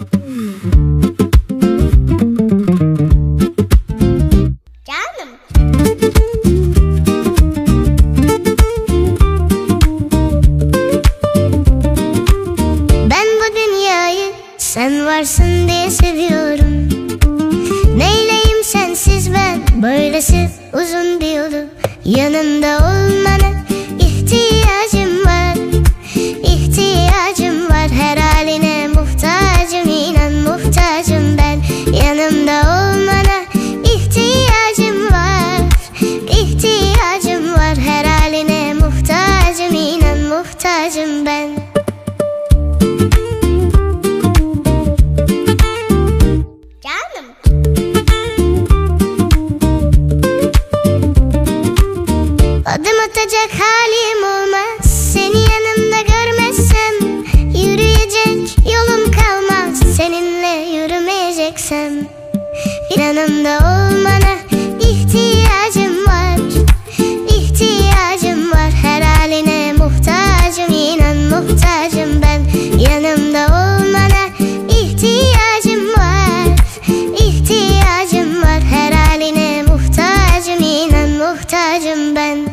Canım. Ben bu dünyayı sen varsın diye seviyorum. Neyleyim sensiz ben böylesi uzun bir yolu. Yanımda olmana ihtiyacım var. İhtiyacım var, her haline muhtacım, inan muhtacım ben. Yanımda olmana ihtiyacım var. İhtiyacım var, her haline muhtacım, inan muhtacım ben. Canım. Adım atacak halim olmaz seni yanımda görmezsem. Yürüyecek yolum kalmaz seninle yürümeyeceksem. Yanımda olmana ihtiyacım var. İhtiyacım var, her haline muhtacım, inan muhtacım ben. Yanımda olmana ihtiyacım var. İhtiyacım var, her haline muhtacım, inan muhtacım ben.